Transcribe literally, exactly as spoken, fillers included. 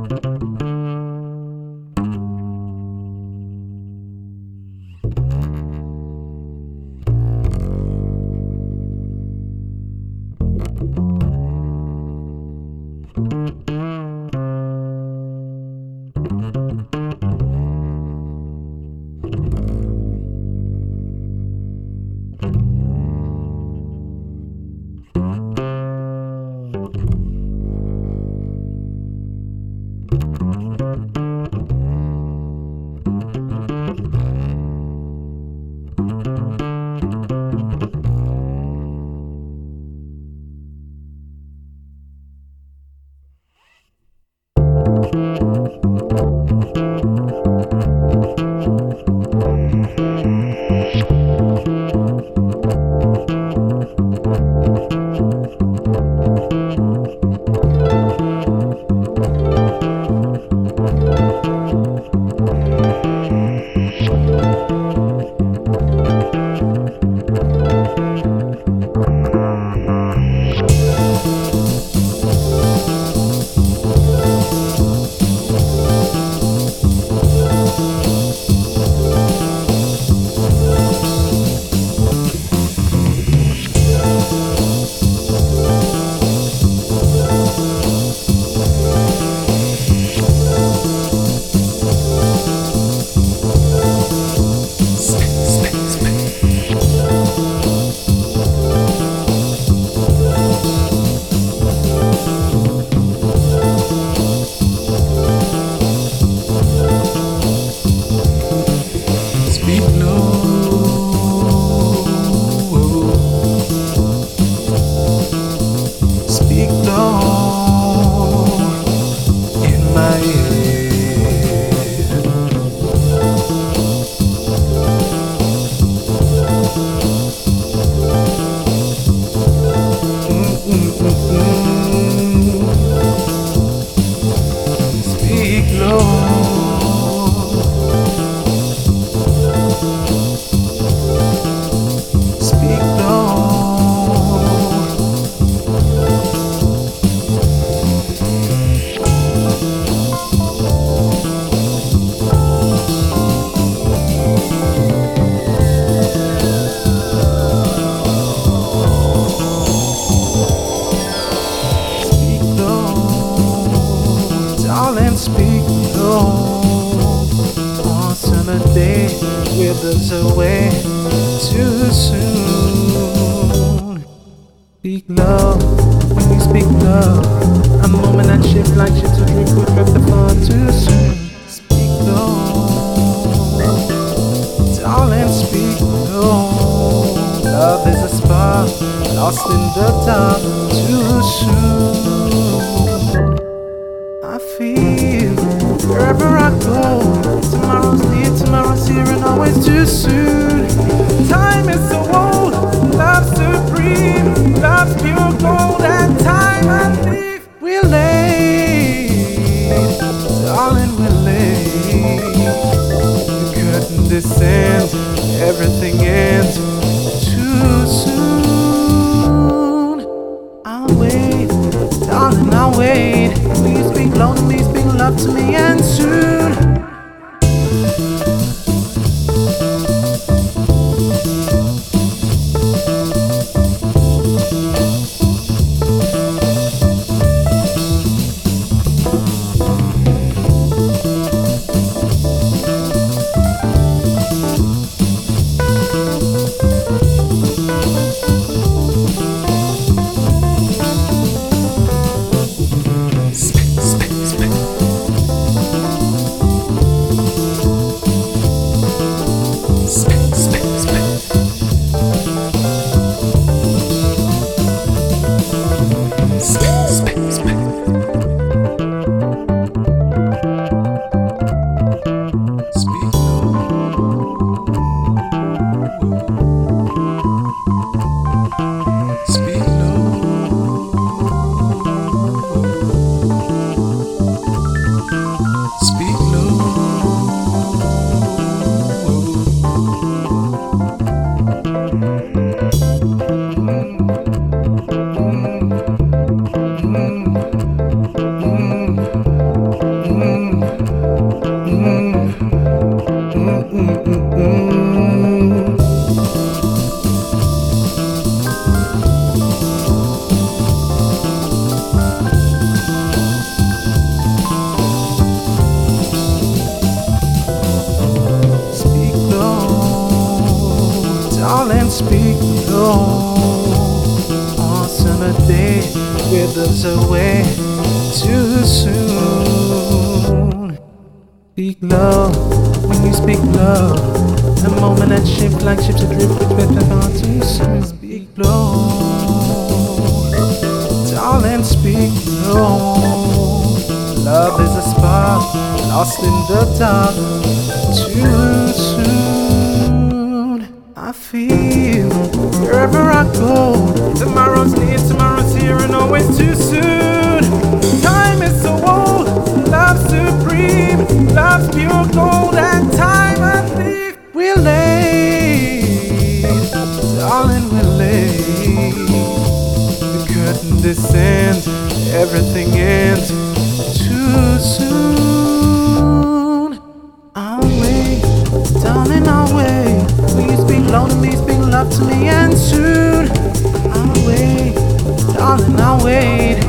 Speak low on summer day, withers away too soon. Speak low when you speak low. A moment that shift like ships of drift would drift the far too soon. Speak low, darling, speak low. Love is a spark lost in the dark too soon. I feel wherever I go, tomorrow's near, tomorrow's here, and always too soon. Time is so old, love's supreme, love's pure gold, and time I leave. We're late, darling, we're late. The curtain descends, everything ends too soon. I'll wait, darling, I'll wait. Please speak low to me, speak love to me, and soon. speak low. On a summer day, withers away too soon. Speak low when you speak low. A moment that shaped like ships adrift, but better gone too soon. Speak low, darling, speak low. Love is a spark lost in the dark too soon. I feel wherever I go, tomorrow's near, tomorrow's here, and always too soon. Time is so old, love's supreme, love's pure gold, and time a thief. We're late, darling, we're late. The curtain descends, everything ends too soon. I'll wait, darling, I'll wait. Will you speak low to me, speak love to me, and soon I'll wait, darling, I'll wait.